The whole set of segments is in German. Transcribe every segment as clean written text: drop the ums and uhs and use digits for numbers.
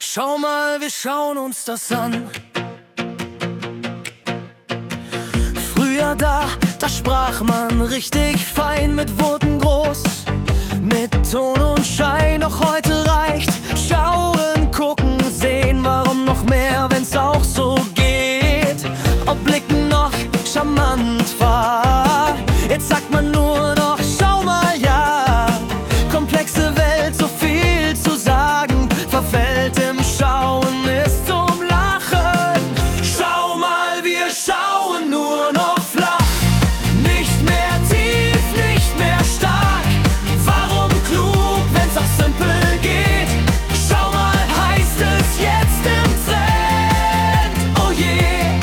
Schau mal, wir schauen uns das an. Früher da sprach man richtig fein, mit Worten groß, mit Ton und Schein. Doch heute reicht schauen, gucken, sehen. Warum noch mehr, wenn's auch so geht? Ob Blicken noch charmant war, jetzt sagt man nur noch, schau mal, ja. Komplexe Welt, so viel zu sagen, verfällt im Schauen, ist zum Lachen. Schau mal, wir schauen nur noch flach, nicht mehr tief, nicht mehr stark. Warum klug, wenn's auch simpel geht? Schau mal, heißt es jetzt im Trend, oh je.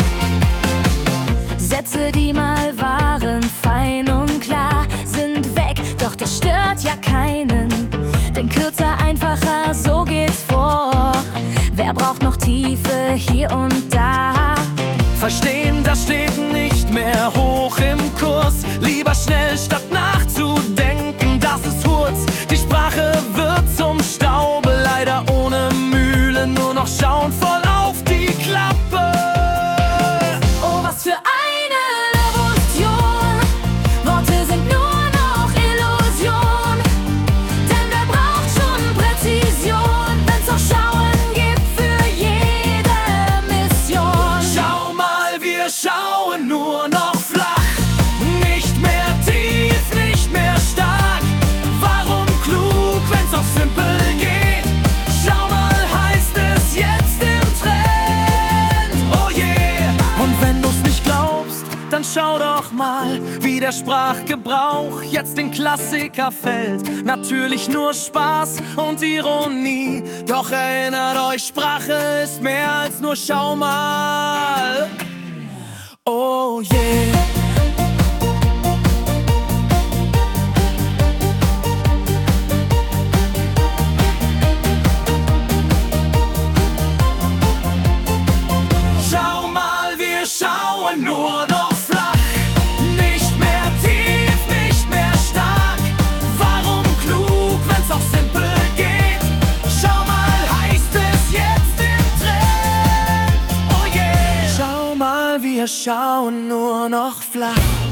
Sätze, die mal waren fein und klar, sind weg, doch das stört ja keinen. Denn kürzer, einfacher, so geht's vor. Wer braucht noch Tiefe hier und da? Verstehen, das steht nicht mehr hoch im Kurs. Lieber schnell statt nachzudenken, das ist Hurz. Die Sprache wird zum Staube, leider ohne Mühle, nur noch schauen voll auf die Klappe. Oh, was für eine Revolution! Worte sind nur noch Illusion. Denn wer braucht schon Präzision, wenn's auch Schauen gibt für jede Mission? Schau mal, wir schauen nur noch flach, nicht mehr tief, nicht mehr stark. Warum klug, wenn's auch simpel geht? Schau mal, heißt es jetzt im Trend, oh yeah. Und wenn du's nicht glaubst, dann schau doch mal, wie der Sprachgebrauch jetzt in Klassiker fällt. Natürlich nur Spaß und Ironie, doch erinnert euch, Sprache ist mehr als nur schau mal, oh yeah. Schau mal, wir schauen nur noch flach, nicht mehr tief, nicht mehr stark. Warum klug, wenn's auch simpel geht? Schau mal, heißt es jetzt im Trend, oh yeah. Schau mal, wir schauen nur noch flach.